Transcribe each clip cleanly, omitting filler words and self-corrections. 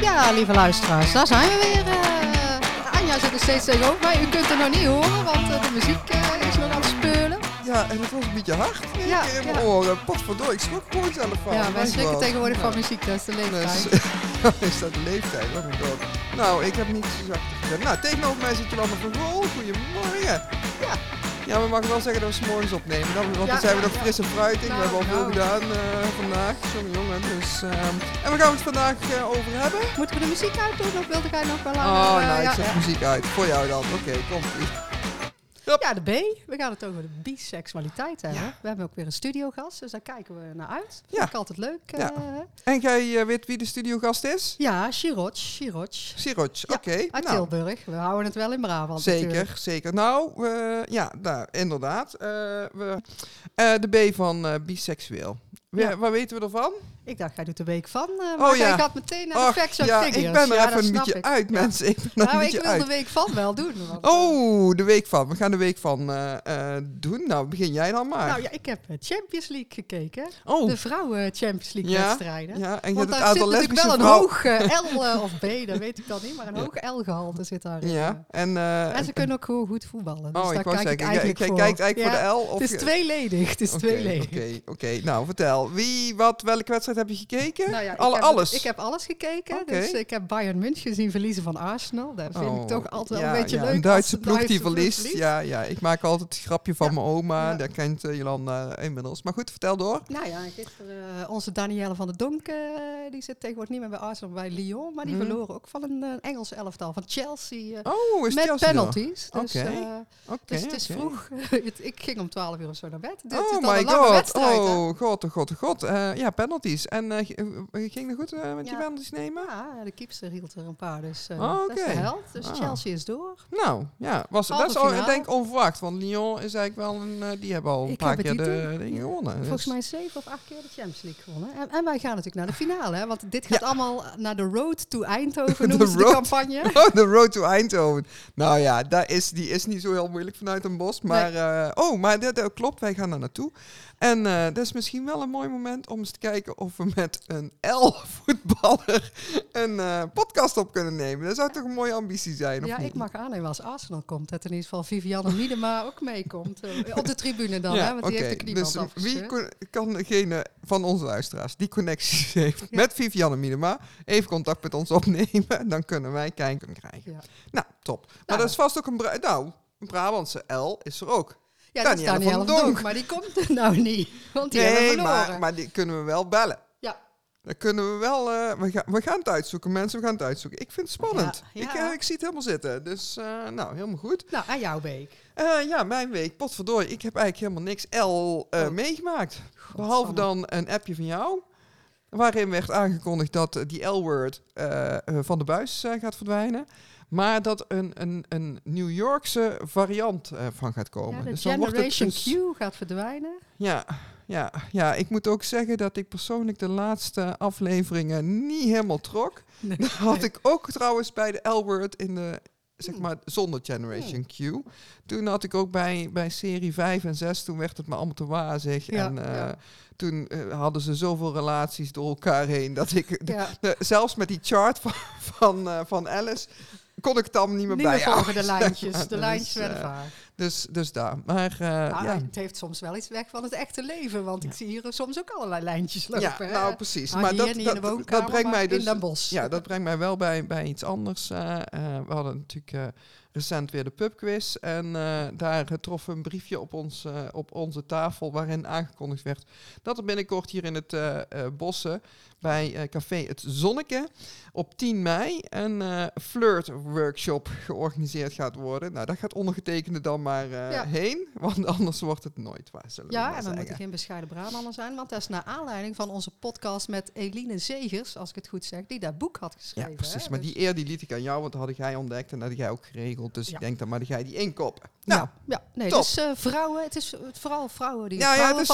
Ja, lieve luisteraars, daar zijn we weer. Anja zit er steeds tegenover mij. U kunt het nog niet horen, want de muziek is nog aan het speulen. Ja, en het was een beetje hard in mijn ja. oren. Potverdorie, ik schrok gewoon zelf van. Ja, wij schrikken tegenwoordig van muziek, dat is de leeftijd. Is dat de leeftijd? Oh my god. Nou, ik heb niet zo zacht gezegd. Nou, tegenover mij zit Jolanda van Gool. Goedemorgen. Ja. Ja, we mogen wel zeggen dat we 's morgens opnemen. Want dan zijn we nog fris en fruitig. We hebben al veel gedaan vandaag. Jongen. Dus, en waar gaan we het vandaag over hebben? Moeten we de muziek uitdoen of wilde jij nog wel aan? Oh, nou, ik zet muziek uit. Voor jou dan. Oké, komt-ie. Ja, de B. We gaan het over de biseksualiteit hebben. Ja. We hebben ook weer een studiogast, dus daar kijken we naar uit. Ja. Dat is altijd leuk. Ja. En jij weet wie de studiogast is? Ja, Siroc, oké. Uit Tilburg. We houden het wel in Brabant. Zeker. Nou, inderdaad. De B van biseksueel. Waar weten we ervan? Ik dacht, jij doet de week van. Maar jij gaat meteen naar de facts and figures. Ik ben er even een beetje uit, mensen. Ik wil de week van wel doen. De week van. We gaan de week van doen. Nou, begin jij dan maar. Nou ja, ik heb Champions League gekeken. De vrouwen Champions League wedstrijden. Ja, en je want hebt daar het zit aantal natuurlijk wel een hoog L of B, dat weet ik dan niet. Maar een hoog L-gehalte zit daarin. Ja, en ze kunnen ook gewoon goed voetballen. Dus ik wou zeggen, jij kijkt eigenlijk voor de L? Of het is tweeledig. Oké. Nou, vertel. Welke wedstrijd heb je gekeken? Nou ja, alles? Ik heb alles gekeken. Dus ik heb Bayern München zien verliezen van Arsenal. Dat vind ik toch altijd wel een beetje leuk. Een Duitse ploeg die verliest. Ja, ik maak altijd het grapje van mijn oma. Dat kent Jolanda inmiddels. Maar goed, vertel door. Nou ja, gisteren onze Danielle van der Donk, die zit tegenwoordig niet meer bij Arsenal, maar bij Lyon. Maar die verloren ook van een Engels elftal, van Chelsea. Is met Chelsea penalties. Dus, dus het is vroeg. Ik ging om 12 uur of zo naar bed. Dit is dan een lange wedstrijd. God. Ja, penalties. En ging het goed met je penalties nemen? Ja, de keepster hield er een paar. Dus dat is de held. Dus Chelsea is door. Nou, ja. Dat is denk ik onverwacht. Want Lyon is eigenlijk wel die hebben al een paar keer de dingen gewonnen. Volgens mij 7 of 8 keer de Champions League gewonnen. En wij gaan natuurlijk naar de finale. Hè? Want dit gaat allemaal naar de Road to Eindhoven, noemen ze de campagne. De Road to Eindhoven. Nou ja, die is niet zo heel moeilijk vanuit een bos. Maar, maar dat klopt, wij gaan daar naartoe. En dat is misschien wel een mooi moment om eens te kijken of we met een L-voetballer een podcast op kunnen nemen. Dat zou toch een mooie ambitie zijn, of niet? Ik mag aannemen als Arsenal komt. Dat in ieder geval Vivianne Miedema ook meekomt. Op de tribune dan, hè? Want die heeft de knieband dus afgescheurd. Wie kan degene van onze luisteraars die connecties heeft met Vivianne Miedema even contact met ons opnemen? Dan kunnen wij kijken krijgen. Ja. Nou, top. Maar dat is vast ook een Brabantse L is er ook. Ja, dat is Danielle van Donk, maar die komt er nou niet. Want die hebben verloren. Maar die kunnen we wel bellen. Ja. Dan kunnen we wel... we gaan het uitzoeken, mensen. We gaan het uitzoeken. Ik vind het spannend. Ja. Ik zie het helemaal zitten. Dus, helemaal goed. Nou, aan jouw week. Mijn week. Potverdorie. Ik heb eigenlijk helemaal niks meegemaakt. Behalve dan een appje van jou. Waarin werd aangekondigd dat die L-word van de buis gaat verdwijnen. Maar dat een New Yorkse variant van gaat komen. Ja, de dus Generation Q gaat verdwijnen. Ja, ik moet ook zeggen dat ik persoonlijk de laatste afleveringen niet helemaal trok. Nee. Dat had ik ook trouwens bij de L-word in de, zeg maar, zonder Generation Q. Toen had ik ook bij serie 5 en 6, toen werd het me allemaal te wazig. Ja, toen hadden ze zoveel relaties door elkaar heen dat ik zelfs met die chart van Alice kon ik het allemaal niet meer bij. Volgen de lijntjes. De lijntjes werden vaag. Dus daar. Maar het heeft soms wel iets weg van het echte leven. Want ik zie hier soms ook allerlei lijntjes lopen. Ja, nou precies. Maar dat brengt mij dus in Den Bosch. Ja, dat brengt mij wel bij iets anders. We hadden natuurlijk recent weer de pubquiz. En daar trof een briefje op onze tafel waarin aangekondigd werd dat er binnenkort hier in het Bossen bij café Het Zonneke op 10 mei een flirt-workshop georganiseerd gaat worden. Nou, daar gaat ondergetekende dan maar heen, want anders wordt het nooit waar. En dan moet er geen bescheiden Brabander zijn, want dat is naar aanleiding van onze podcast met Eline Zegers, als ik het goed zeg, die dat boek had geschreven. Ja, precies. Hè? Maar die eer die liet ik aan jou, want dat had jij ontdekt en dat had jij ook geregeld. Dus ik denk dan maar dat jij die inkoppen. Nou, dus vrouwen, het is vooral vrouwen die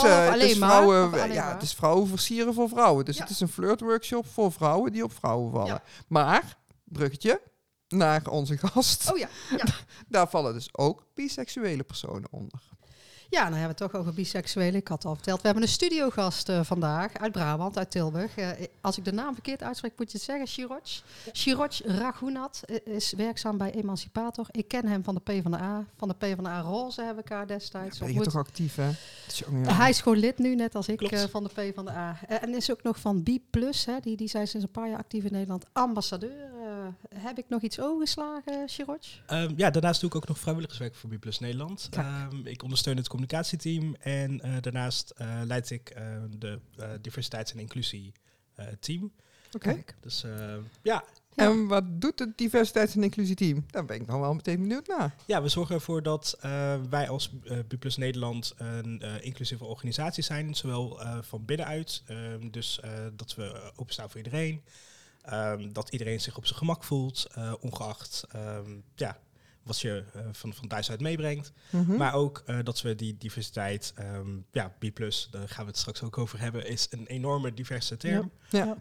het is vrouwen versieren voor vrouwen. Dus het is een flirtworkshop voor vrouwen die op vrouwen vallen. Ja. Maar, bruggetje, naar onze gast. Oh ja. Daar vallen dus ook biseksuele personen onder. Ja, nou hebben we het toch over biseksuelen. Ik had al verteld. We hebben een studiogast vandaag uit Brabant, uit Tilburg. Als ik de naam verkeerd uitspreek, moet je het zeggen. Shiroj Raghunath is werkzaam bij Emancipator. Ik ken hem van de PvdA. Van de PvdA Roze hebben we elkaar destijds Ben je toch actief, hè? Hij is gewoon lid nu, net als ik, Klopt. van de PvdA. En is ook nog van B+, hè, die zijn sinds een paar jaar actief in Nederland. Ambassadeur. Heb ik nog iets overgeslagen, Shiroj? Daarnaast doe ik ook nog vrijwilligerswerk voor B+ Nederland. Kijk. Ik ondersteun het communicatieteam en daarnaast leid ik de diversiteits- en inclusie team. Oké. Dus Ja. En wat doet het diversiteits- en inclusieteam? Daar ben ik nog wel meteen benieuwd naar. ja, we zorgen ervoor dat wij als B+ Nederland een inclusieve organisatie zijn, zowel van binnenuit. Dus dat we openstaan voor iedereen. Dat iedereen zich op zijn gemak voelt, ongeacht wat je van thuis uit meebrengt. Mhm. Maar ook dat we die diversiteit, B+, daar gaan we het straks ook over hebben, is een enorme diverse term. Ja.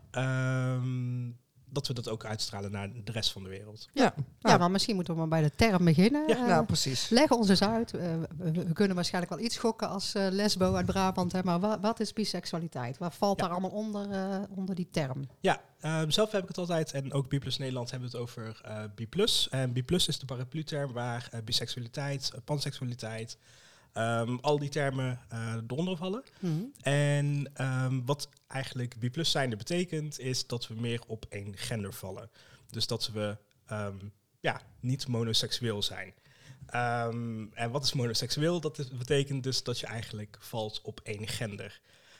Dat we dat ook uitstralen naar de rest van de wereld. Ja. Ja, maar misschien moeten we maar bij de term beginnen. Ja, Nou, precies. Leg ons eens uit. We kunnen waarschijnlijk wel iets gokken als lesbo uit Brabant. Hè, maar wat is biseksualiteit? Wat valt daar allemaal onder die term? Ja, zelf heb ik het altijd, en ook B+ Nederland hebben we het over B+. En B+ is de paraplu-term waar biseksualiteit, panseksualiteit, al die termen eronder vallen. Mm-hmm. En wat eigenlijk B+ zijnde betekent, is dat we meer op één gender vallen. Dus dat we niet monoseksueel zijn. En wat is monoseksueel? Betekent dus dat je eigenlijk valt op één gender.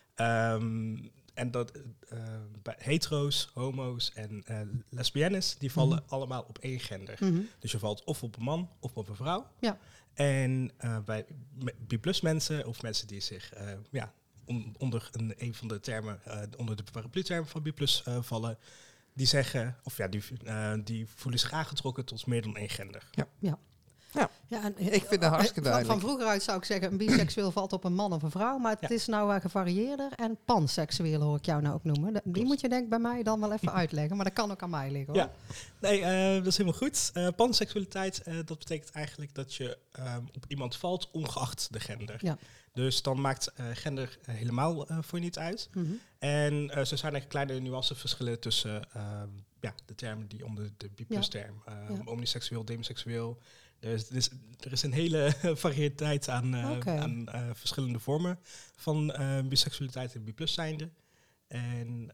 En dat bij hetero's, homo's en lesbiennes, die vallen allemaal op één gender. Mm-hmm. Dus je valt of op een man of op een vrouw. Ja. En bij B+ mensen, of mensen die zich onder een van de termen, onder de paraplu-termen van B+ vallen, die zeggen, of die voelen zich aangetrokken tot meer dan één gender. Ja, en, Ik vind dat hartstikke duidelijk. Van vroeger uit zou ik zeggen, een biseksueel valt op een man of een vrouw. Maar het is nou gevarieerder. En panseksueel hoor ik jou nou ook noemen. Die moet je denk ik bij mij dan wel even uitleggen. Maar dat kan ook aan mij liggen hoor. Ja, nee, dat is helemaal goed. Panseksualiteit, dat betekent eigenlijk dat je op iemand valt ongeacht de gender. Ja. Dus dan maakt gender helemaal voor je niet uit. Mm-hmm. En zo zijn er kleine nuanceverschillen tussen de termen die onder de B+-term. Omniseksueel, demiseksueel. Er is een hele variëteit aan verschillende vormen van biseksualiteit en B+ zijnde. En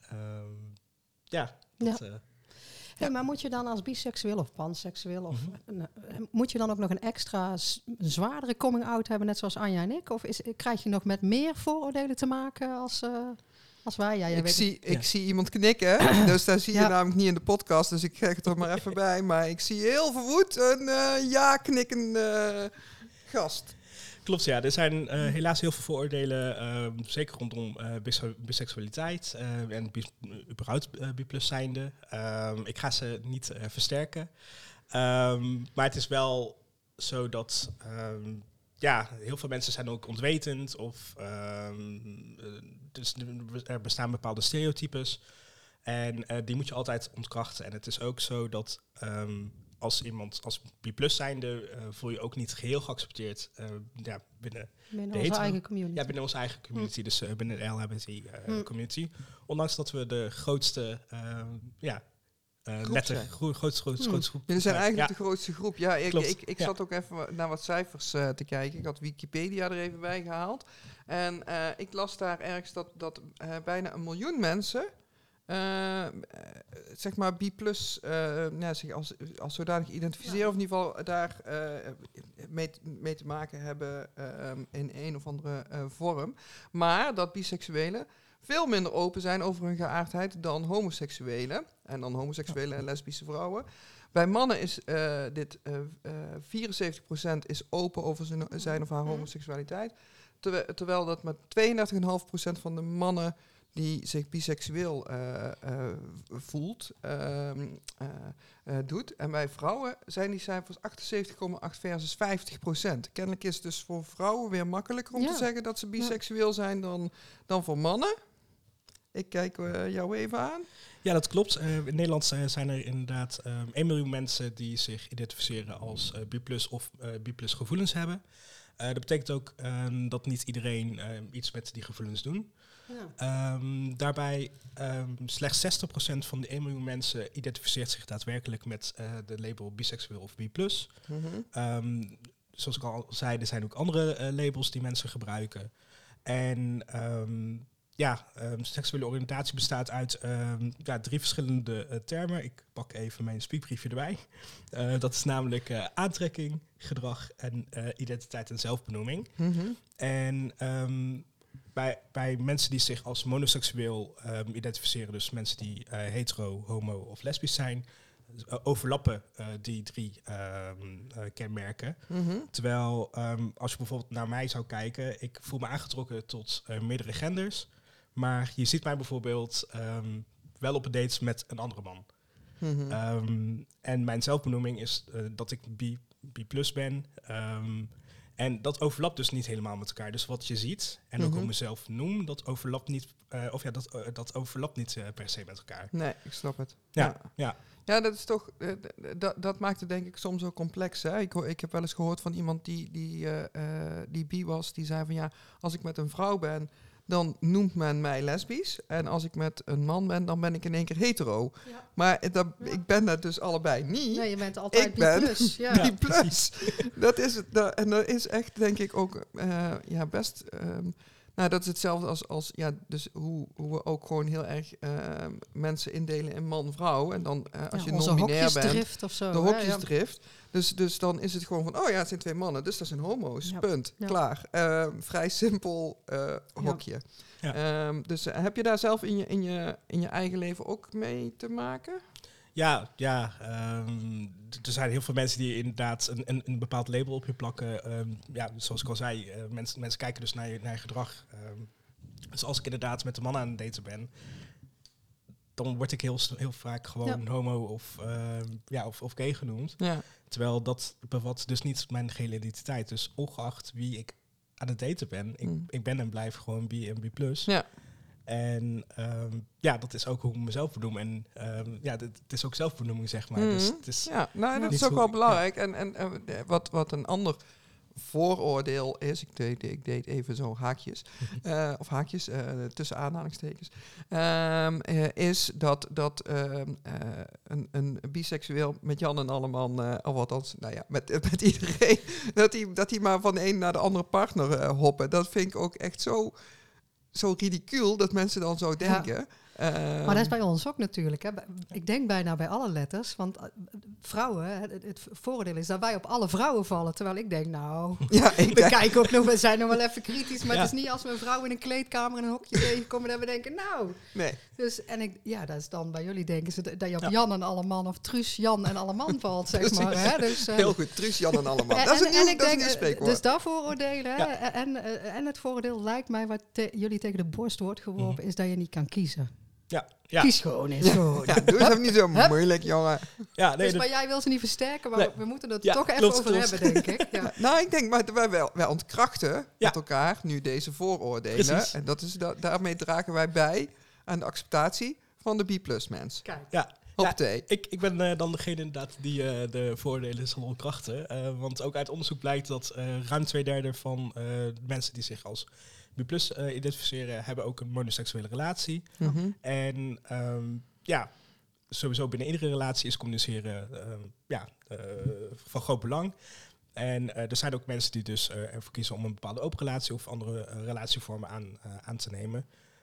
Hey, maar moet je dan als biseksueel of panseksueel, moet je dan ook nog een extra zwaardere coming-out hebben, net zoals Anja en ik? Of krijg je nog met meer vooroordelen te maken als wij? Ja, Ik zie iemand knikken, dus daar zie je namelijk niet in de podcast, dus ik krijg het er maar even bij. Maar ik zie heel verwoed een ja-knikkende gast. Klopt, ja. Er zijn helaas heel veel vooroordelen, zeker rondom biseksualiteit en überhaupt B+ zijnde. Ik ga ze niet versterken. Maar het is wel zo dat heel veel mensen zijn ook ontwetend. Of dus er bestaan bepaalde stereotypes. En die moet je altijd ontkrachten. En het is ook zo dat als iemand als B+ zijnde voel je ook niet geheel geaccepteerd binnen onze eigen community. Ja, binnen onze eigen community, dus binnen de LHBT-community. Ondanks dat we de grootste grootste groep. Jullie zijn eigenlijk de grootste groep. Ja, ik Ja. zat ook even naar wat cijfers te kijken. Ik had Wikipedia er even bij gehaald. En ik las daar ergens dat bijna 1 miljoen mensen zeg maar B+, zich als zodanig identificeren, of in ieder geval daar mee te maken hebben in een of andere vorm. Maar dat biseksuelen veel minder open zijn over hun geaardheid dan homoseksuelen. En dan homoseksuele en lesbische vrouwen. Bij mannen is dit 74% is open over zijn of haar homoseksualiteit. Terwijl dat maar 32,5% van de mannen die zich biseksueel voelt, doet. En bij vrouwen zijn die cijfers 78,8 versus 50%. Kennelijk is het dus voor vrouwen weer makkelijker om te zeggen dat ze biseksueel zijn dan voor mannen. Ik kijk jou even aan. Ja, dat klopt. In Nederland zijn er inderdaad 1 miljoen mensen die zich identificeren als B+ of B+ gevoelens hebben. Dat betekent ook dat niet iedereen iets met die gevoelens doet. Ja. Daarbij slechts 60% van de 1 miljoen mensen identificeert zich daadwerkelijk met de label biseksueel of B+. Zoals ik al zei, er zijn ook andere labels die mensen gebruiken. En seksuele oriëntatie bestaat uit 3 verschillende termen. Ik pak even mijn speakbriefje erbij. Dat is namelijk aantrekking, gedrag en identiteit en zelfbenoeming. En bij mensen die zich als monoseksueel identificeren, dus mensen die hetero, homo of lesbisch zijn, overlappen die 3 kenmerken. Terwijl als je bijvoorbeeld naar mij zou kijken, ik voel me aangetrokken tot meerdere genders, maar je ziet mij bijvoorbeeld wel op een date met een andere man. En mijn zelfbenoeming is dat ik B+ ben. En dat overlapt dus niet helemaal met elkaar. Dus wat je ziet, en ook hoe ik mezelf noem, dat overlapt niet, dat overlapt niet per se met elkaar. Nee, ik snap het. Ja. Ja, dat is toch. Dat maakt het denk ik soms zo complex. Hè? Ik heb wel eens gehoord van iemand die bi was, die zei van ja, als ik met een vrouw ben, dan noemt men mij lesbisch. En als ik met een man ben, dan ben ik in één keer hetero. Ja. Maar ik ben dat dus allebei niet. Nee, je bent altijd B+. Ja. B+. Dat is het. En dat is echt, denk ik, ook best. Dat is hetzelfde als dus hoe we ook gewoon heel erg mensen indelen in man-vrouw. En dan als je non-binair bent, of zo, de hokjesdrift. Dus dan is het gewoon van, oh ja, het zijn 2 mannen, dus dat zijn homo's. Ja. Punt. Ja. Klaar. Vrij simpel hokje. Ja. Dus heb je daar zelf in je eigen leven ook mee te maken? Ja. Er zijn heel veel mensen die inderdaad een bepaald label op je plakken. Zoals ik al zei, mensen kijken dus naar je gedrag. Dus als ik inderdaad met een man aan het daten ben, dan word ik heel vaak gewoon homo of gay genoemd. Ja. Terwijl dat bevat dus niet mijn gehele identiteit. Dus ongeacht wie ik aan het daten ben, ik ben en blijf gewoon B en B+. Ja. En dat is ook hoe ik mezelf benoem. En het is ook zelfbenoeming, zeg maar. Dus het is dat is ook wel belangrijk. En wat een ander vooroordeel is, ik deed even zo haakjes, of haakjes tussen aanhalingstekens, is dat een biseksueel met Jan en Alleman, of althans, met iedereen, dat die maar van de een naar de andere partner hoppen. Dat vind ik ook echt zo ridicuul dat mensen dan zo denken. Ja. Maar dat is bij ons ook natuurlijk. Hè. Ik denk bijna bij alle letters. Want vrouwen, het voordeel is dat wij op alle vrouwen vallen. Terwijl ik denk, kijken ook nog, we zijn nog wel even kritisch. Maar het is niet als we een vrouw in een kleedkamer in een hokje tegenkomen dat we denken, nou. Nee. Dus, dat is dan bij jullie denken ze dat je op Jan en Alleman of Truus, Jan en Alleman valt, zeg maar. Hè. Dus, heel goed, Truus, Jan en Alleman. Dat is een nieuw spreekwoord. Dus dat vooroordelen. En het vooroordeel lijkt mij wat jullie tegen de borst wordt geworpen, is dat je niet kan kiezen. Ja. Kies gewoon eens. Doe eens even niet zo moeilijk, jongen. Ja, nee, maar jij wil ze niet versterken, maar we moeten het toch even over hebben, denk ik. Ja. Nou, ik denk, maar wij ontkrachten met elkaar nu deze vooroordelen. Precies. En dat is daarmee dragen wij bij aan de acceptatie van de B+-mens. Kijk. Ja. Ik ben dan degene inderdaad die de voordelen zal ontkrachten. Want ook uit onderzoek blijkt dat ruim 2/3 van mensen die zich als B+ identificeren, hebben ook een monoseksuele relatie. En sowieso binnen iedere relatie is communiceren van groot belang. En er zijn ook mensen die dus ervoor kiezen om een bepaalde open relatie of andere relatievormen aan te nemen.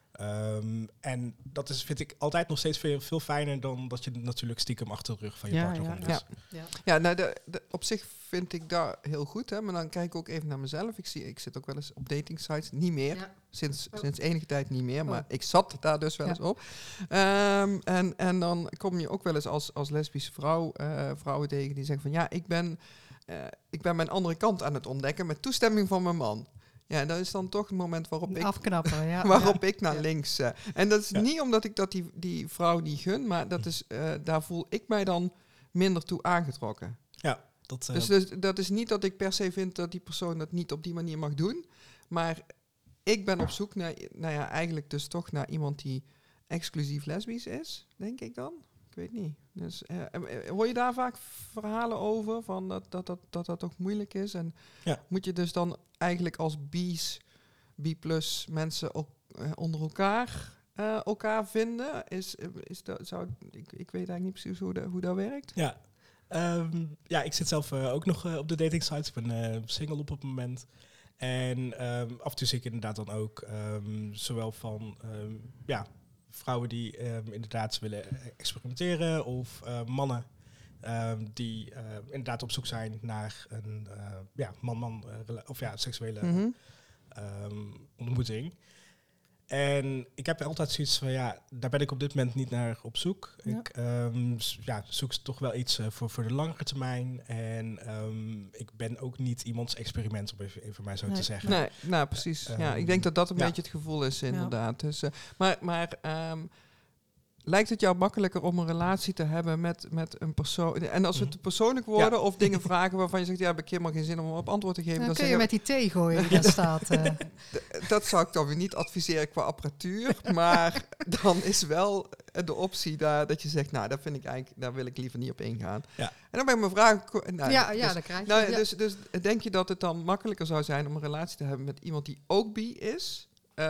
En dat vind ik altijd nog steeds veel fijner dan dat je natuurlijk stiekem achter de rug van je partner komt. Op zich vind ik dat heel goed, hè, maar dan kijk ik ook even naar mezelf. Ik zit ook wel eens op dating sites, niet meer. Ja. Sinds enige tijd niet meer, maar ik zat daar dus wel eens op. En dan kom je ook wel eens als lesbische vrouwen tegen die zeggen van ik ben mijn andere kant aan het ontdekken met toestemming van mijn man. Ja, en dat is dan toch het moment waarop ik naar links. En dat is niet omdat ik dat die vrouw niet gun, maar dat is, daar voel ik mij dan minder toe aangetrokken. Ja, dus dat is niet dat ik per se vind dat die persoon dat niet op die manier mag doen. Maar ik ben op zoek naar, eigenlijk dus toch naar iemand die exclusief lesbisch is, denk ik dan. Ik weet niet. Dus, hoor je daar vaak verhalen over? Van dat ook moeilijk is? En moet je dus dan eigenlijk als B+ mensen ook onder elkaar vinden? Ik weet eigenlijk niet precies hoe dat werkt. Ja, ik zit zelf ook nog op de dating sites. Ik ben single op het moment. En af en toe zie ik inderdaad dan ook zowel van vrouwen die inderdaad willen experimenteren of mannen die inderdaad op zoek zijn naar een man-man seksuele ontmoeting. En ik heb altijd zoiets van, daar ben ik op dit moment niet naar op zoek. Ja. Ik zoek toch wel iets voor de langere termijn. En ik ben ook niet iemands experiment, om even maar zo te zeggen. Nee, nou precies. Ik denk dat een beetje het gevoel is, inderdaad. Ja. Dus, maar lijkt het jou makkelijker om een relatie te hebben met een persoon? En als we te persoonlijk worden of dingen vragen waarvan je zegt, heb ik helemaal geen zin om op antwoord te geven. Dan kun je met die thee gooien die daar staat. Dat zou ik dan weer niet adviseren qua apparatuur. Maar dan is wel de optie dat je zegt, dat vind ik eigenlijk, daar wil ik liever niet op ingaan. Ja. En dan ben ik mijn vraag... dat krijg je. Dus denk je dat het dan makkelijker zou zijn om een relatie te hebben met iemand die ook bi is?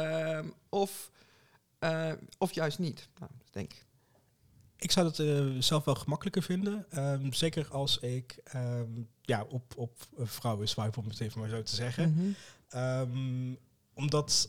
Of juist niet? Denk ik. Ik zou het zelf wel gemakkelijker vinden. Zeker als ik op vrouwen swipe, om het even maar zo te zeggen. Mm-hmm. Omdat,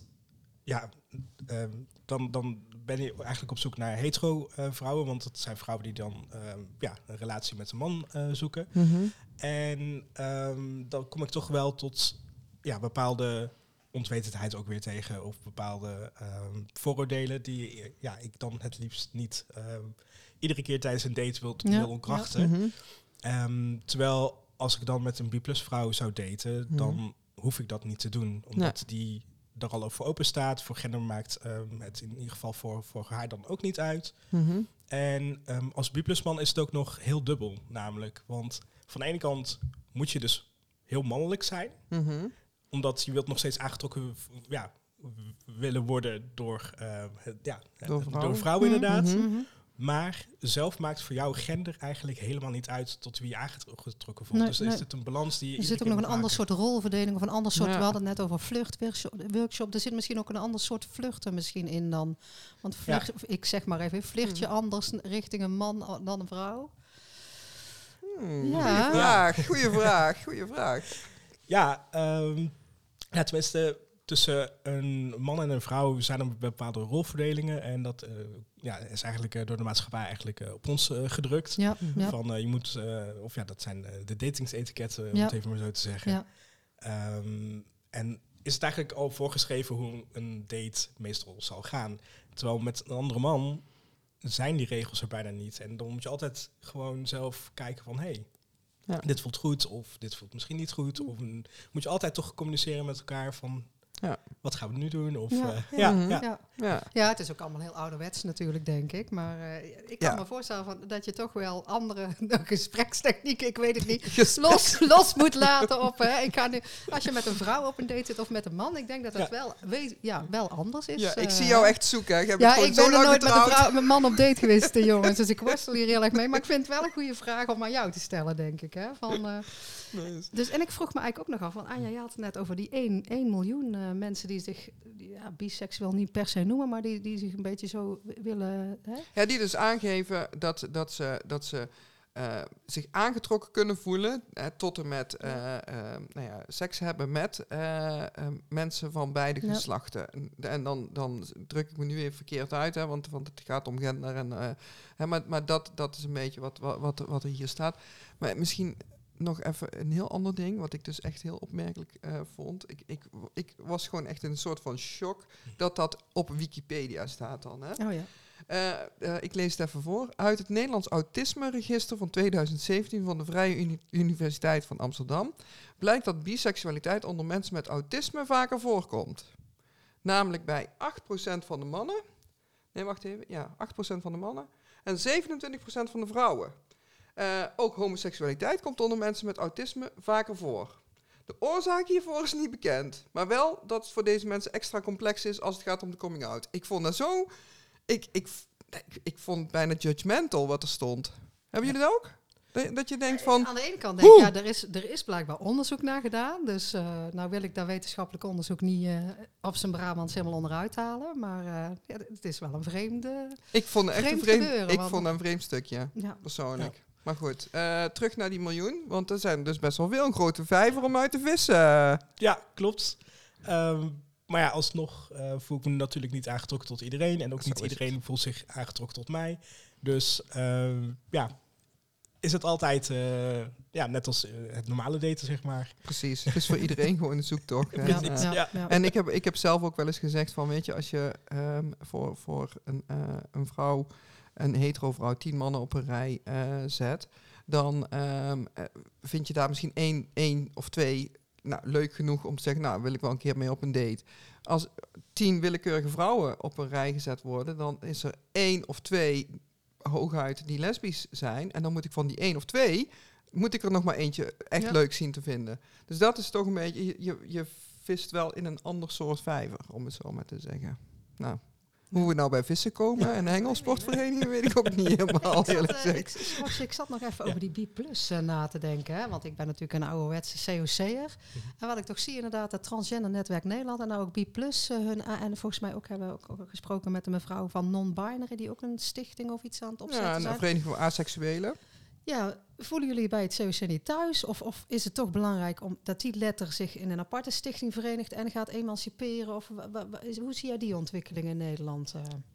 dan ben je eigenlijk op zoek naar hetero vrouwen. Want het zijn vrouwen die dan een relatie met een man zoeken. Mm-hmm. En dan kom ik toch wel tot bepaalde onwetendheid ook weer tegen. Of bepaalde vooroordelen die ik dan het liefst niet iedere keer tijdens een date wil ontkrachten. Ja. Mm-hmm. Terwijl als ik dan met een B+ vrouw zou daten, dan hoef ik dat niet te doen. Omdat die er al voor open staat. Voor gender maakt het in ieder geval voor haar dan ook niet uit. Mm-hmm. En als B+ man is het ook nog heel dubbel namelijk. Want van de ene kant moet je dus heel mannelijk zijn. Mm-hmm. Omdat je wilt nog steeds aangetrokken willen worden door vrouwen inderdaad. Mm-hmm. Maar zelf maakt voor jou gender eigenlijk helemaal niet uit tot wie je aangetrokken voelt. Dus is het een balans die je... Er zit ook nog een ander soort rolverdeling of een ander soort... We hadden het net over vluchtworkshop. Er zit misschien ook een ander soort vluchten misschien in dan. Want ik zeg maar even, vlucht je anders richting een man dan een vrouw? Goeie vraag. Ja, tenminste, tussen een man en een vrouw zijn er bepaalde rolverdelingen. En dat is eigenlijk door de maatschappij eigenlijk op ons gedrukt. Ja. Van je moet, dat zijn de datingsetiketten, om het even maar zo te zeggen. Ja. En is het eigenlijk al voorgeschreven hoe een date meestal zal gaan. Terwijl met een andere man zijn die regels er bijna niet. En dan moet je altijd gewoon zelf kijken van... dit voelt goed of dit voelt misschien niet goed. Of moet je altijd toch communiceren met elkaar van... wat gaan we nu doen? Of, het is ook allemaal heel ouderwets natuurlijk, denk ik. Maar ik kan me voorstellen dat je toch wel andere gesprekstechnieken, ik weet het niet, los moet laten op. Ik ga nu, als je met een vrouw op een date zit of met een man, ik denk dat dat wel anders is. Ja, ik zie jou echt zoeken. Ik ben nog nooit met een man op date geweest, jongens. Dus ik worstel hier heel erg mee. Maar ik vind het wel een goede vraag om aan jou te stellen, denk ik. Hè? Dus, en ik vroeg me eigenlijk ook nog af, want Anja, je had het net over die 1 miljoen mensen die zich biseksueel niet per se noemen, maar die zich een beetje zo willen... Hè? Ja, die dus aangeven dat ze zich aangetrokken kunnen voelen tot en met seks hebben met mensen van beide geslachten. En dan druk ik me nu even verkeerd uit, hè, want het gaat om gender. Maar dat is een beetje wat er hier staat. Maar misschien... Nog even een heel ander ding, wat ik dus echt heel opmerkelijk vond. Ik was gewoon echt in een soort van shock dat op Wikipedia staat dan. Hè? Oh ja. Ik lees het even voor. Uit het Nederlands Autisme-register van 2017 van de Vrije Universiteit van Amsterdam blijkt dat biseksualiteit onder mensen met autisme vaker voorkomt. Namelijk bij 8% van de mannen. Nee, wacht even. Ja, 8% van de mannen en 27% van de vrouwen. Ook homoseksualiteit komt onder mensen met autisme vaker voor. De oorzaak hiervoor is niet bekend. Maar wel dat het voor deze mensen extra complex is als het gaat om de coming out. Ik vond dat zo... ik vond bijna judgmental wat er stond. Hebben jullie dat ook? Dat je denkt van... Aan de ene kant denk ik, er is blijkbaar onderzoek naar gedaan. Dus nou wil ik daar wetenschappelijk onderzoek niet op zijn Brabants helemaal onderuit halen. Maar het is wel een vreemde... Ik vond het echt een gebeuren, ik vond een vreemd stukje, Ja. persoonlijk. Ja. Maar goed, terug naar die miljoen. Want er zijn dus best wel veel een grote vijver om uit te vissen. Ja, klopt. Maar ja, alsnog voel ik me natuurlijk niet aangetrokken tot iedereen. En ook Zo niet is iedereen voelt zich aangetrokken tot mij. Dus is het altijd net als het normale daten, zeg maar. Precies, het is voor iedereen gewoon een zoektocht. Hè. Precies, ja. En ik heb zelf ook wel eens gezegd van, weet je, als je voor een vrouw, een hetero vrouw, 10 mannen op een rij zet, dan vind je daar misschien 1 of 2 leuk genoeg om te zeggen, nou, wil ik wel een keer mee op een date. Als 10 willekeurige vrouwen op een rij gezet worden, dan is er 1 of 2 hooguit die lesbisch zijn. En dan moet ik van die 1 of 2, moet ik er nog maar eentje echt leuk zien te vinden. Dus dat is toch een beetje, je vist wel in een ander soort vijver, om het zo maar te zeggen. Nou, hoe we nou bij vissen komen en hengelsportverenigingen weet ik ook niet helemaal, eerlijk gezegd. Ik zat nog even over die B+ na te denken. Hè, want ik ben natuurlijk een ouderwetse COC'er. En wat ik toch zie inderdaad, het Transgender Netwerk Nederland en nou ook B+, en volgens mij hebben we ook gesproken met een mevrouw van Non-Binary, die ook een stichting of iets aan het opzetten Ja, zijn. een vereniging voor asexuelen. Ja, voelen jullie bij het COC niet thuis? Of is het toch belangrijk dat die letter zich in een aparte stichting verenigt en gaat emanciperen? Of hoe zie jij die ontwikkeling in Nederland?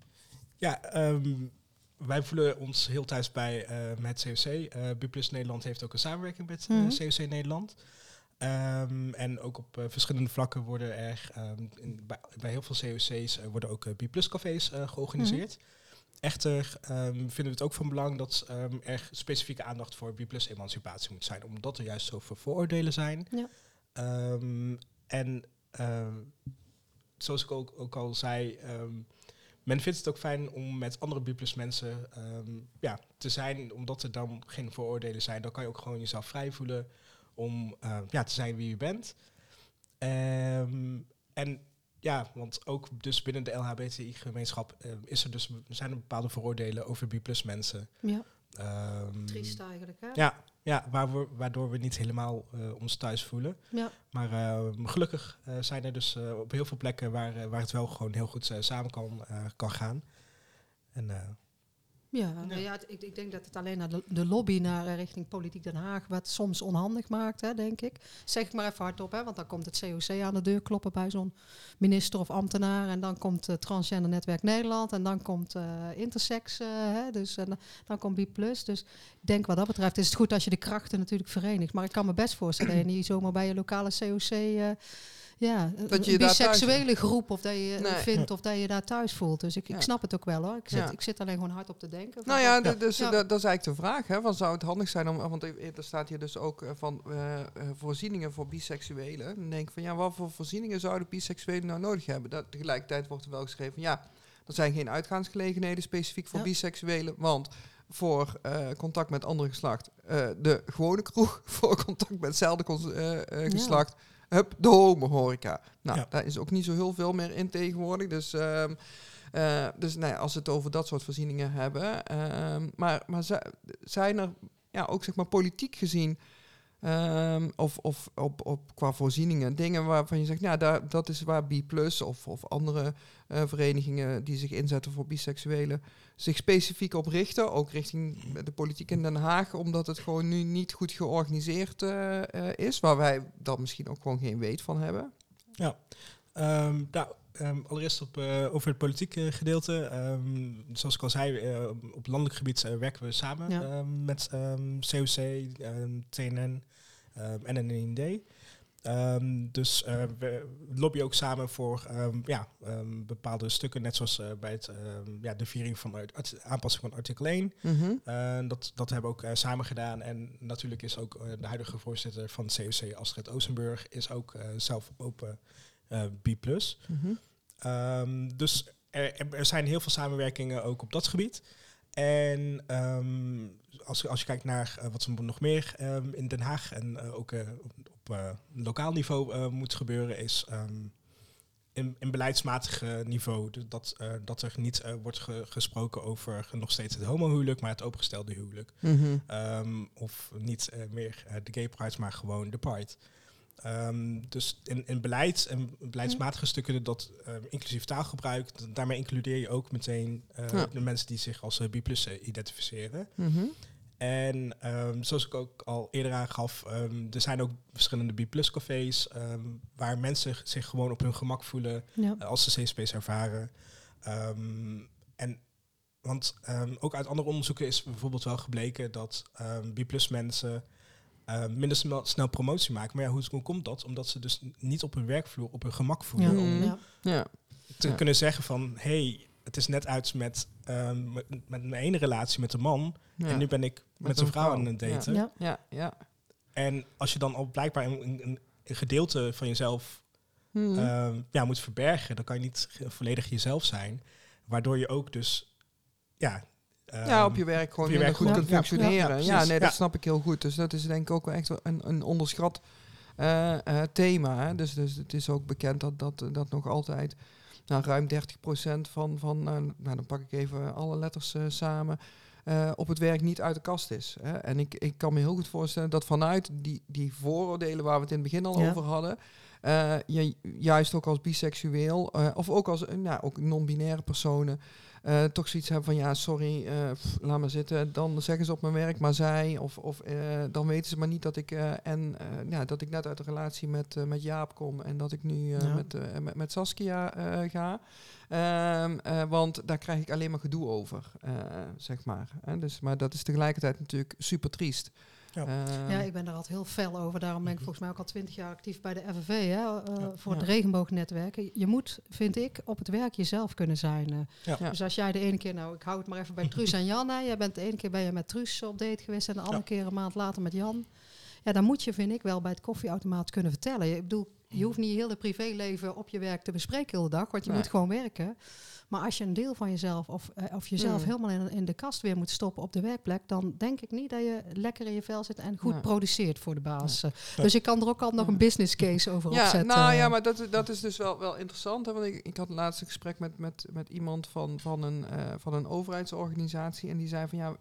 Wij voelen ons heel thuis bij met COC. B+ Nederland heeft ook een samenwerking met COC Nederland. En ook op verschillende vlakken worden er bij heel veel COC's worden ook B+ cafés georganiseerd. Echter vinden we het ook van belang dat er specifieke aandacht voor B+ emancipatie moet zijn. Omdat er juist zoveel vooroordelen zijn. Ja. Zoals ik ook al zei, men vindt het ook fijn om met andere B+ mensen te zijn. Omdat er dan geen vooroordelen zijn. Dan kan je ook gewoon jezelf vrij voelen om te zijn wie je bent. Want ook dus binnen de LHBTI-gemeenschap zijn er bepaalde vooroordelen over B+ mensen. Ja. Triest eigenlijk, hè? Ja, waardoor we niet helemaal ons thuis voelen. Ja. Maar gelukkig zijn er dus op heel veel plekken waar het wel gewoon heel goed samen kan gaan. En ik denk dat het alleen naar de lobby naar richting Politiek Den Haag wat soms onhandig maakt, hè, denk ik. Zeg ik maar even hardop, hè, want dan komt het COC aan de deur kloppen bij zo'n minister of ambtenaar. En dan komt Transgender Netwerk Nederland en dan komt Intersex, dan komt B+. Dus ik denk wat dat betreft is het goed als je de krachten natuurlijk verenigt. Maar ik kan me best voorstellen dat je niet zomaar bij je lokale COC... dat je een biseksuele groep of dat je vindt of dat je daar thuis voelt. Dus ik snap het ook wel hoor. Ik zit alleen gewoon hard op te denken. Dat is eigenlijk de vraag. Hè, van zou het handig zijn om, want er staat hier dus ook van voorzieningen voor biseksuelen. Dan denk ik van wat voor voorzieningen zouden biseksuelen nou nodig hebben? Tegelijkertijd wordt er wel geschreven er zijn geen uitgaansgelegenheden specifiek voor biseksuelen, want voor contact met andere geslacht, de gewone kroeg, voor contact met hetzelfde geslacht, de homohoreca. Daar is ook niet zo heel veel meer in tegenwoordig. Dus als we het over dat soort voorzieningen hebben. Maar zijn er ook zeg maar politiek gezien of qua voorzieningen dingen waarvan je zegt, dat is waar B+ of andere verenigingen die zich inzetten voor biseksuelen zich specifiek op richten, ook richting de politiek in Den Haag, omdat het gewoon nu niet goed georganiseerd is, waar wij dan misschien ook gewoon geen weet van hebben? Ja, allereerst over het politieke gedeelte. Zoals ik al zei, op landelijk gebied werken we samen met COC, TNN en NND. Dus we lobbyen ook samen voor bepaalde stukken, net zoals bij de viering van aanpassing van artikel 1. Dat hebben we ook samen gedaan. En natuurlijk is ook de huidige voorzitter van het COC, Astrid Oostenburg, is ook zelf open B+. Dus er zijn heel veel samenwerkingen ook op dat gebied. En als je kijkt naar wat er nog meer in Den Haag en ook op lokaal niveau moet gebeuren, is in beleidsmatig niveau. Dus dat er niet wordt gesproken over nog steeds het homohuwelijk, maar het opengestelde huwelijk. Of niet meer de gay pride, maar gewoon de pride. Dus in beleid en beleidsmatige stukken dat inclusief taalgebruik, daarmee includeer je ook meteen de mensen die zich als B+ identificeren. En zoals ik ook al eerder aangaf, er zijn ook verschillende B+-cafés waar mensen zich gewoon op hun gemak voelen als ze safe space ervaren. Want ook uit andere onderzoeken is bijvoorbeeld wel gebleken dat B+-mensen minder snel promotie maken. Maar hoe komt dat? Omdat ze dus niet op hun werkvloer op hun gemak voelen om te kunnen zeggen van, hey, het is net uit met mijn ene relatie met een man en nu ben ik met een vrouw aan het daten. En als je dan al blijkbaar een gedeelte van jezelf moet verbergen, dan kan je niet volledig jezelf zijn, waardoor je ook dus op je werk gewoon goed kunt functioneren. Dat snap ik heel goed. Dus dat is denk ik ook wel echt een onderschat thema. Hè. Dus het is ook bekend dat nog altijd ruim 30% van dan pak ik even alle letters samen, op het werk niet uit de kast is. Hè. En ik kan me heel goed voorstellen dat vanuit die vooroordelen waar we het in het begin al over hadden, je juist ook als biseksueel of ook als ook non-binaire personen toch zoiets hebben van sorry, laat maar zitten. Dan zeggen ze op mijn werk maar zij. Of dan weten ze maar niet dat ik dat ik net uit de relatie met Jaap kom en dat ik nu met Saskia ga. Want daar krijg ik alleen maar gedoe over, zeg maar. Dus, maar dat is tegelijkertijd natuurlijk super triest. Ik ben daar altijd heel fel over. Daarom ben ik volgens mij ook al 20 jaar actief bij de FNV, voor het regenboognetwerk. Je moet, vind ik, op het werk jezelf kunnen zijn. Dus als jij de ene keer, ik hou het maar even bij Truus en Jan. Jij bent de ene keer ben je met Truus op date geweest en de andere keer een maand later met Jan. Ja, dan moet je, vind ik, wel bij het koffieautomaat kunnen vertellen. Ik bedoel, je hoeft niet heel de privéleven op je werk te bespreken de hele dag, want je moet gewoon werken. Maar als je een deel van jezelf of jezelf helemaal in de kast weer moet stoppen op de werkplek, dan denk ik niet dat je lekker in je vel zit en goed produceert voor de baas. Dus ik kan er ook al nog een business case over opzetten. Maar dat is dus wel interessant. Hè, want ik had een laatste gesprek met iemand van een overheidsorganisatie en die zei van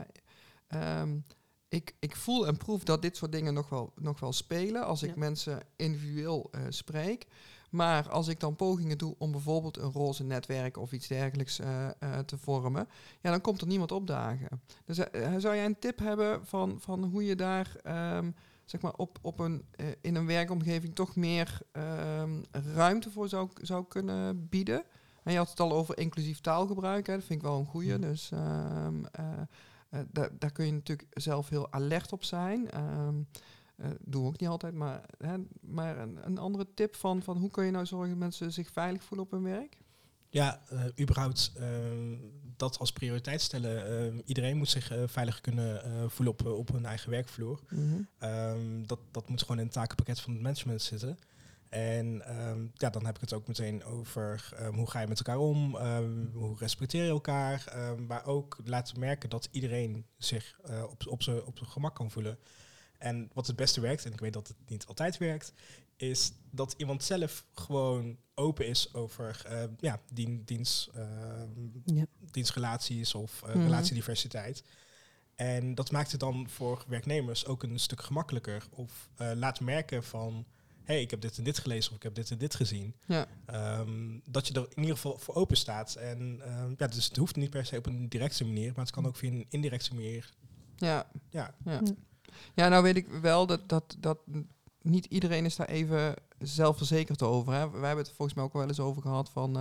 ik voel en proef dat dit soort dingen nog wel spelen als ik mensen individueel spreek. Maar als ik dan pogingen doe om bijvoorbeeld een roze netwerk of iets dergelijks te vormen, dan komt er niemand opdagen. Dus zou jij een tip hebben van hoe je daar zeg maar in een werkomgeving toch meer ruimte voor zou kunnen bieden? En je had het al over inclusief taalgebruik, hè, dat vind ik wel een goeie. Dus daar kun je natuurlijk zelf heel alert op zijn. Doen we ook niet altijd, maar een andere tip van hoe kun je nou zorgen dat mensen zich veilig voelen op hun werk? Ja, überhaupt dat als prioriteit stellen. Iedereen moet zich veilig kunnen voelen op hun eigen werkvloer. Dat moet gewoon in het takenpakket van het management zitten. En dan heb ik het ook meteen over hoe ga je met elkaar om, hoe respecteer je elkaar, maar ook laten merken dat iedereen zich op zijn gemak kan voelen. En wat het beste werkt, en ik weet dat het niet altijd werkt, is dat iemand zelf gewoon open is over dienstrelaties of relatiediversiteit. En dat maakt het dan voor werknemers ook een stuk gemakkelijker. Of laat merken van, hey, ik heb dit en dit gelezen of ik heb dit en dit gezien. Dat je er in ieder geval voor open staat. En dus het hoeft niet per se op een directe manier, maar het kan ook via een indirecte manier. Ja, nou weet ik wel dat niet iedereen is daar even zelfverzekerd over. Hè. Wij hebben het volgens mij ook wel eens over gehad van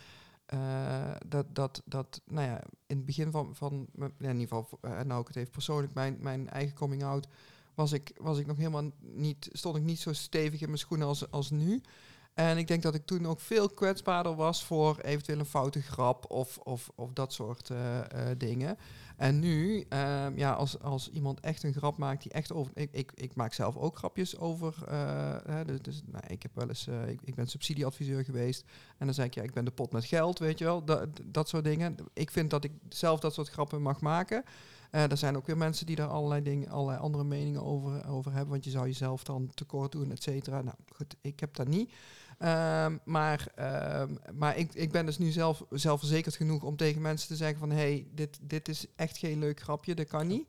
in het begin van in ieder geval, nou ik het even persoonlijk, mijn eigen coming out, was ik nog helemaal niet, stond ik niet zo stevig in mijn schoenen als nu. En ik denk dat ik toen ook veel kwetsbaarder was voor eventueel een foute grap of dat soort dingen. En nu, als iemand echt een grap maakt die echt over... Ik maak zelf ook grapjes over... ik heb wel eens... ik ben subsidieadviseur geweest. En dan zei ik, ik ben de pot met geld, weet je wel. Dat soort dingen. Ik vind dat ik zelf dat soort grappen mag maken. Er zijn ook weer mensen die daar allerlei andere meningen over hebben. Want je zou jezelf dan tekort doen, et cetera. Nou goed, ik heb dat niet. Maar ik ben dus nu zelfverzekerd genoeg om tegen mensen te zeggen van... hey, dit is echt geen leuk grapje, dat kan niet.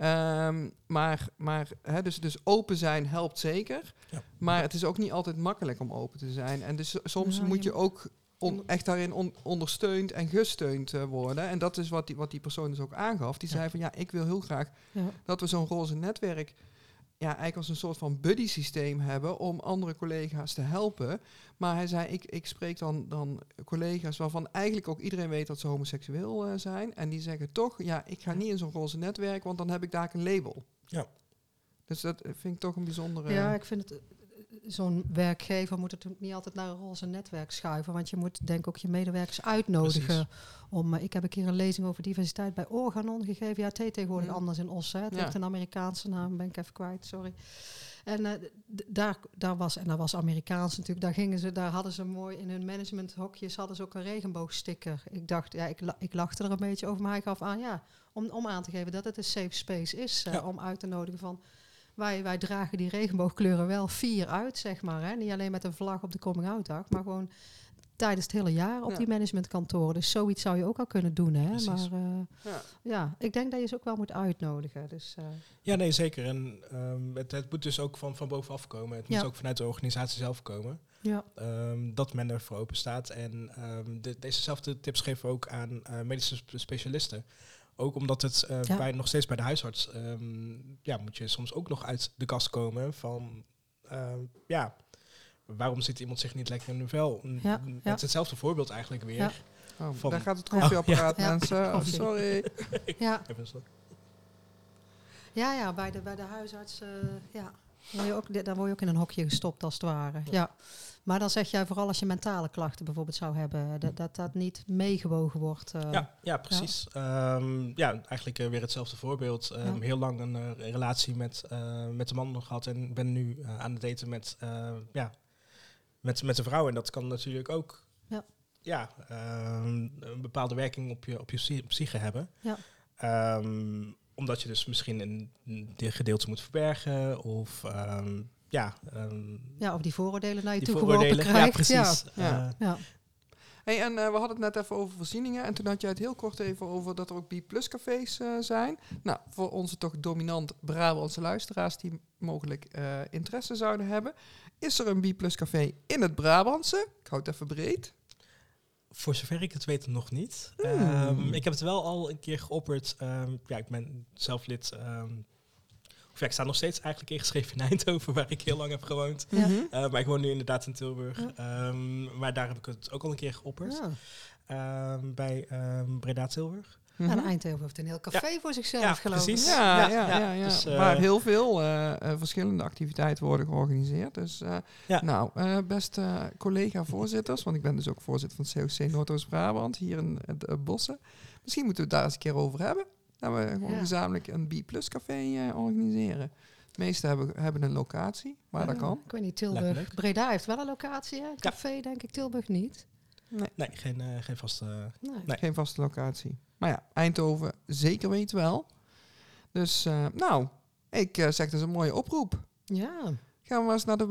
Dus open zijn helpt zeker. Ja. Maar het is ook niet altijd makkelijk om open te zijn. En dus soms moet je ook echt daarin ondersteund en gesteund worden. En dat is wat die persoon dus ook aangaf. Die zei van ik wil heel graag dat we zo'n roze netwerk... eigenlijk als een soort van buddy-systeem hebben om andere collega's te helpen. Maar hij zei, ik spreek dan collega's waarvan eigenlijk ook iedereen weet dat ze homoseksueel zijn. En die zeggen toch, ik ga niet in zo'n roze netwerk, want dan heb ik daar een label. Ja. Dus dat vind ik toch een bijzondere... Ja, ik vind het... Zo'n werkgever moet het niet altijd naar een roze netwerk schuiven. Want je moet denk ik ook je medewerkers uitnodigen. Ik heb een keer een lezing over diversiteit bij Organon gegeven. Ja, het heet tegenwoordig anders in Os. Hè. Het heeft een Amerikaanse naam, ben ik even kwijt, sorry. En daar was Amerikaans natuurlijk. Daar hadden ze mooi in hun managementhokjes hadden ze ook een regenboogsticker. Ik dacht, ik lachte er een beetje over, maar hij gaf aan, om aan te geven dat het een safe space is. Om uit te nodigen van... Wij dragen die regenboogkleuren wel 4 uit, zeg maar. Hè? Niet alleen met een vlag op de coming-out dag, maar gewoon tijdens het hele jaar op die managementkantoren. Dus zoiets zou je ook al kunnen doen. Hè? Maar ik denk dat je ze ook wel moet uitnodigen. Dus, Ja, nee, zeker. En het moet dus ook van bovenaf komen. Het moet ook vanuit de organisatie zelf komen. Ja. Dat men ervoor open staat. En dezezelfde tips geven we ook aan medische specialisten. Ook omdat het nog steeds bij de huisarts... moet je soms ook nog uit de kast komen van... waarom zit iemand zich niet lekker in hun vel? Het is hetzelfde voorbeeld eigenlijk weer. Ja. Daar gaat het koffieapparaat, mensen. Oh, sorry. Bij de huisarts... Dan word je ook in een hokje gestopt als het ware. Ja. Maar dan zeg jij vooral als je mentale klachten bijvoorbeeld zou hebben... dat niet meegewogen wordt. Ja, precies. Eigenlijk weer hetzelfde voorbeeld. Heel lang een relatie met een man gehad... en ben nu aan het daten met een vrouw. En dat kan natuurlijk ook een bepaalde werking op je psyche hebben. Ja. Omdat je dus misschien een gedeelte moet verbergen... of of die vooroordelen naar je toe geworpen krijgt. Ja, precies. Hey, en we hadden het net even over voorzieningen. En toen had jij het heel kort even over dat er ook B+ cafés zijn. Nou, voor onze toch dominant Brabantse luisteraars die mogelijk interesse zouden hebben. Is er een B+ café in het Brabantse? Ik houd het even breed. Voor zover ik het weet nog niet. Ik heb het wel al een keer geopperd. Ik ben zelf lid... ik sta nog steeds eigenlijk ingeschreven in Eindhoven, waar ik heel lang heb gewoond. Ja. Maar ik woon nu inderdaad in Tilburg. Ja. Maar daar heb ik het ook al een keer geopperd. Ja. Bij Breda Tilburg. En Eindhoven heeft een heel café voor zichzelf, geloof ik. Precies. Ja. Dus, waar heel veel verschillende activiteiten worden georganiseerd. Dus beste collega-voorzitters, want ik ben dus ook voorzitter van het COC Noordoost-Brabant, hier in het Bossen. Misschien moeten we het daar eens een keer over hebben. Dat we gewoon gezamenlijk een B+ café organiseren. De meeste hebben een locatie, waar dat kan. Ik weet niet, Tilburg. Breda heeft wel een locatie, hè? Het café denk ik, Tilburg niet. Nee, geen vaste... Geen vaste locatie. Maar ja, Eindhoven zeker weten wel. Dus ik zeg dat is een mooie oproep. Ja. Gaan we maar eens naar de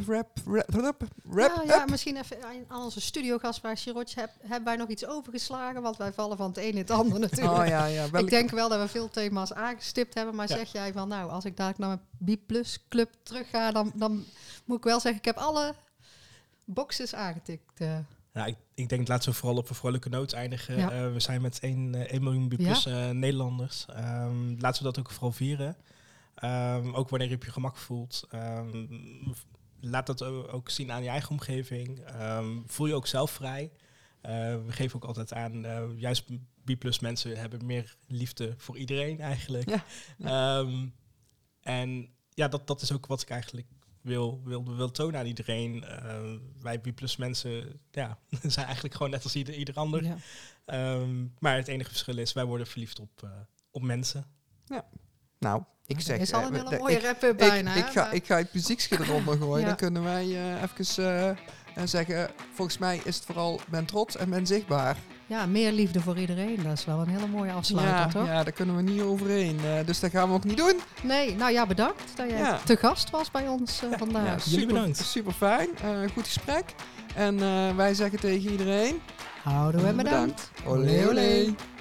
wrap. Misschien even aan onze studiogast bij Chirotch. Hebben wij nog iets overgeslagen? Want wij vallen van het een in het ander natuurlijk. Ik denk wel dat we veel thema's aangestipt hebben. Maar zeg jij van als ik dadelijk naar mijn B+ club terug ga... Dan moet ik wel zeggen, ik heb alle boxes aangetikt. Ik denk, laten we vooral op een vrolijke noot eindigen. Ja. We zijn met 1 miljoen B+ Nederlanders. Laten we dat ook vooral vieren. Ook wanneer je op je gemak voelt. Laat dat ook zien aan je eigen omgeving. Voel je ook zelf vrij. We geven ook altijd aan, juist B+ mensen hebben meer liefde voor iedereen eigenlijk. Ja. En dat is ook wat ik eigenlijk wil tonen aan iedereen. Wij B+ mensen zijn eigenlijk gewoon net als ieder ander. Ja. Maar het enige verschil is, wij worden verliefd op mensen. Ja. Nou, ik zeg... Er is al een mooie rapper bijna. Ik ga het muziekje eronder gooien. Dan kunnen wij even En zeggen, volgens mij is het vooral, ben trots en ben zichtbaar. Ja, meer liefde voor iedereen. Dat is wel een hele mooie afsluiter, toch? Ja, daar kunnen we niet overheen. Dus dat gaan we ook niet doen. Nee, nou ja, bedankt dat jij te gast was bij ons vandaag. Jullie bedankt. Super fijn. Goed gesprek. En wij zeggen tegen iedereen... Houden we bedankt. Olé, olé.